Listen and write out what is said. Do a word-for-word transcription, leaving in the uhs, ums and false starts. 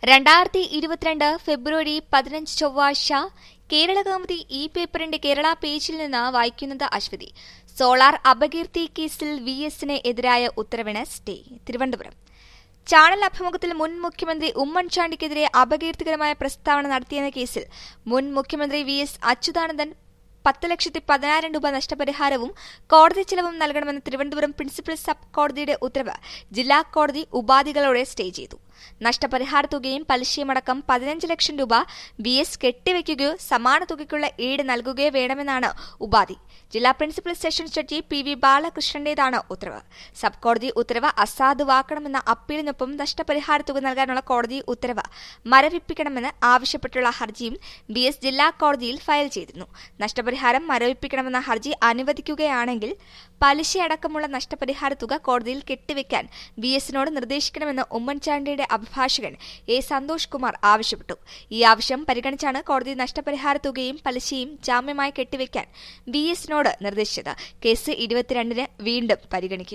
രണ്ടായിരത്തി ഇരുപത്തിരണ്ട് ഫെബ്രുവരി പതിനഞ്ച് ചൊവ്വാഴ്ച കേരള കൗമുദി ഈ പേപ്പറിന്റെ കേരള പേജിൽ നിന്ന് വായിക്കുന്നത് അശ്വതി. സോളാർ അപകീർത്തി കേസിൽ വി എസിന് എതിരായ ഉത്തരവിന് സ്റ്റേ. തിരുവനന്തപുരം. ചാനൽ അഭിമുഖത്തിൽ മുൻ മുഖ്യമന്ത്രി ഉമ്മൻചാണ്ടിക്കെതിരെ അപകീർത്തികരമായ പ്രസ്താവന നടത്തിയെന്ന കേസിൽ മുൻ മുഖ്യമന്ത്രി വി എസ് അച്യുതാനന്ദൻ പത്ത് ലക്ഷത്തി പതിനായിരം രൂപ നഷ്ടപരിഹാരവും കോടതി ചെലവും നൽകണമെന്ന് തിരുവനന്തപുരം പ്രിൻസിപ്പൽ സബ് കോടതിയുടെ ഉത്തരവ് ജില്ലാ കോടതി ഉപാധികളോടെ സ്റ്റേ ചെയ്തു. നഷ്ടപരിഹാര തുകയും പലിശയുമടക്കം പതിനഞ്ച് ലക്ഷം രൂപ വി എസ് കെട്ടിവെക്കുകയോ സമാന തുകയ്ക്കുള്ള ഈട് നൽകുകയോ വേണമെന്നാണ് ഉപാധി. ജില്ലാ principal sessions judge P V ബാലകൃഷ്ണന്റേതാണ് ഉത്തരവ്. സബ് കോടതി ഉത്തരവ് അസാധുവാക്കണമെന്ന അപ്പീലിനൊപ്പം നഷ്ടപരിഹാര തുക നൽകാനുള്ള കോടതി ഉത്തരവ് മരവിപ്പിക്കണമെന്ന് ആവശ്യപ്പെട്ടുള്ള ഹർജിയും വി എസ് ജില്ലാ കോടതിയിൽ ഫയൽ ചെയ്തിരുന്നു. നഷ്ടപരിഹാരം മരവിപ്പിക്കണമെന്ന ഹർജി അനുവദിക്കുകയാണെങ്കിൽ പലിശയടക്കമുള്ള നഷ്ടപരിഹാര തുക കോടതിയിൽ കെട്ടിവെക്കാൻ വി എസിനോട് നിർദ്ദേശിക്കണമെന്ന് ഉമ്മൻചാണ്ടിയുടെ അഭിഭാഷകൻ എ സന്തോഷ് കുമാർ ആവശ്യപ്പെട്ടു. ഈ ആവശ്യം പരിഗണിച്ചാണ് കോടതി നഷ്ടപരിഹാര തുകയും പലിശയും ജാമ്യമായി കെട്ടിവെക്കാൻ വി എസിനോട് നിർദ്ദേശിച്ചത്. കേസ് ഇരുപത്തിരണ്ടിന് വീണ്ടും പരിഗണിക്കും.